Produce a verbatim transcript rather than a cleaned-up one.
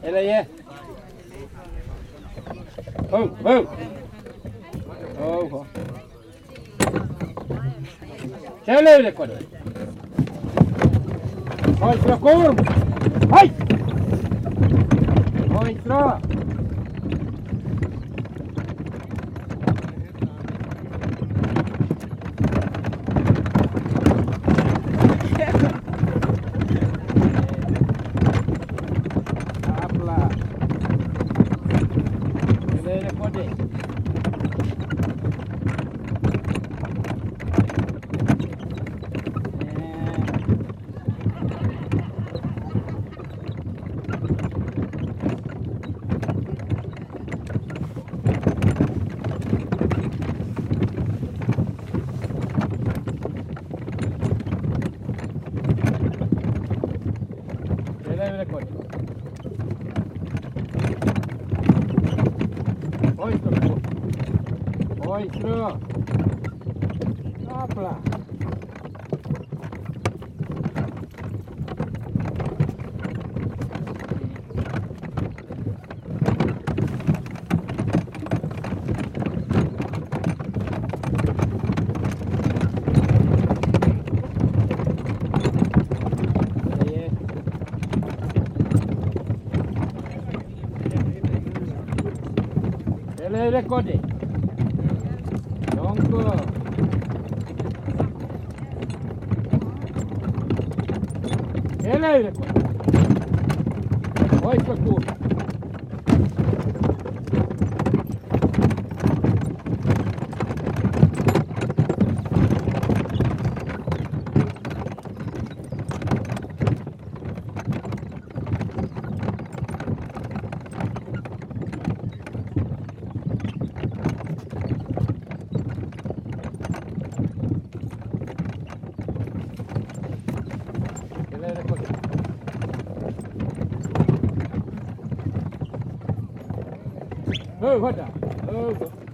Ele Oh, oh. Oh. Şöyle öyle koy. Koy sıra koyurum. Hay. Koy sıra. Apla. Öyle koy. Öyle koy. Koy sıra. Koy sıra. Apla. Ele rekodi. Donko. Ele rekodi. Oi kaku. Oh, what the? Oh.